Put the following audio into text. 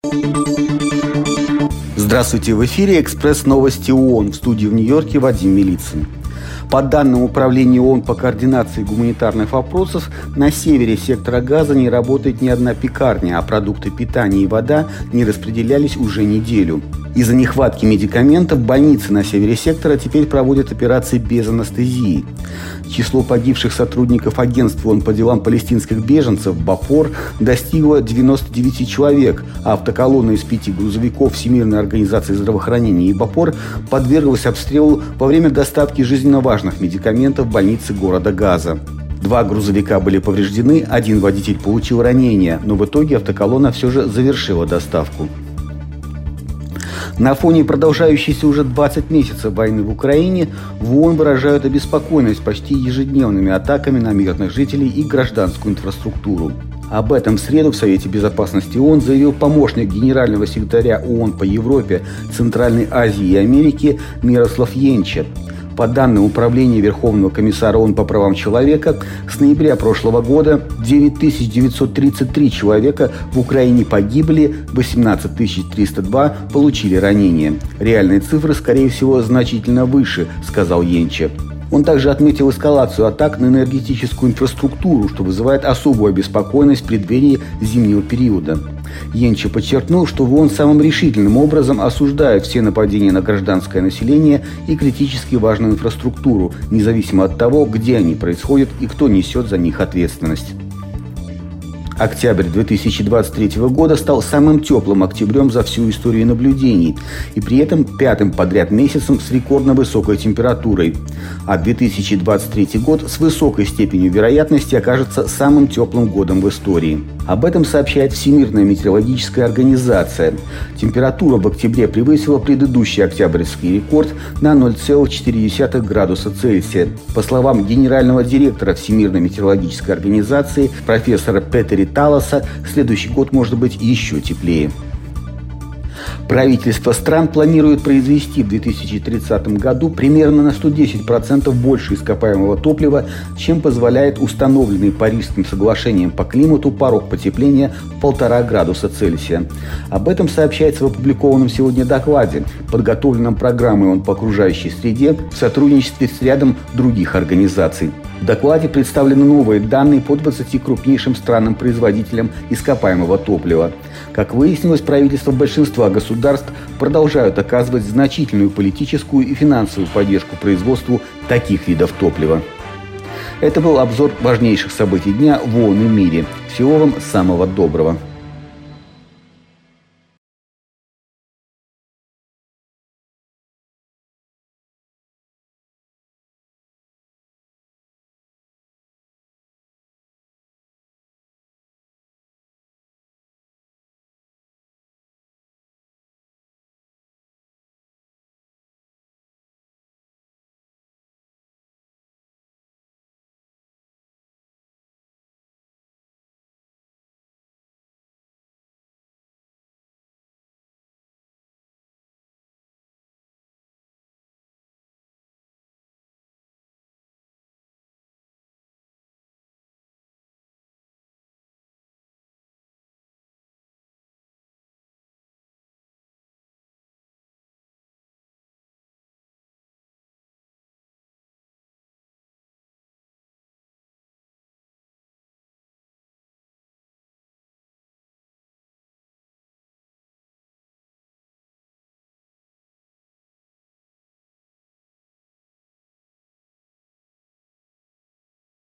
Здравствуйте, в эфире «Экспресс-новости ООН», в студии в Нью-Йорке Вадим Милицын. По данным Управления ООН по координации гуманитарных вопросов, на севере сектора Газа не работает ни одна пекарня, а продукты питания и вода не распределялись уже неделю. Из-за нехватки медикаментов больницы на севере сектора теперь проводят операции без анестезии. Число погибших сотрудников агентства ООН по делам палестинских беженцев «Бапор» достигло 99 человек, а автоколонна из 5 грузовиков Всемирной организации здравоохранения и «Бапор» подверглась обстрелу во время доставки жизненно важных медикаментов в больнице города Газа. 2 грузовика были повреждены, 1 водитель получил ранения, но в итоге автоколонна все же завершила доставку. На фоне продолжающейся уже 20 месяцев войны в Украине в ООН выражают обеспокоенность почти ежедневными атаками на мирных жителей и гражданскую инфраструктуру. Об этом в среду в Совете Безопасности ООН заявил помощник генерального секретаря ООН по Европе, Центральной Азии и Америке Мирослав Йенче. По данным Управления Верховного комиссара ООН по правам человека, с ноября прошлого года 9933 человека в Украине погибли, 18302 получили ранения. Реальные цифры, скорее всего, значительно выше, сказал Йенче. Он также отметил эскалацию атак на энергетическую инфраструктуру, что вызывает особую обеспокоенность в преддверии зимнего периода. Йенче подчеркнул, что в ООН самым решительным образом осуждают все нападения на гражданское население и критически важную инфраструктуру, независимо от того, где они происходят и кто несет за них ответственность. Октябрь 2023 года стал самым теплым октябрем за всю историю наблюдений и при этом 5-м подряд месяцем с рекордно высокой температурой. А 2023 год с высокой степенью вероятности окажется самым теплым годом в истории. Об этом сообщает Всемирная метеорологическая организация. Температура в октябре превысила предыдущий октябрьский рекорд на 0,4 градуса Цельсия. По словам генерального директора Всемирной метеорологической организации профессора Петери Талоса, следующий год может быть еще теплее. Правительство стран планирует произвести в 2030 году примерно на 110% больше ископаемого топлива, чем позволяет установленный Парижским соглашением по климату порог потепления в 1,5 градуса Цельсия. Об этом сообщается в опубликованном сегодня докладе, подготовленном программой ООН по окружающей среде в сотрудничестве с рядом других организаций. В докладе представлены новые данные по 20 крупнейшим странам-производителям ископаемого топлива. Как выяснилось, правительства большинства государств продолжают оказывать значительную политическую и финансовую поддержку производству таких видов топлива. Это был обзор важнейших событий дня в ООН и мире. Всего вам самого доброго.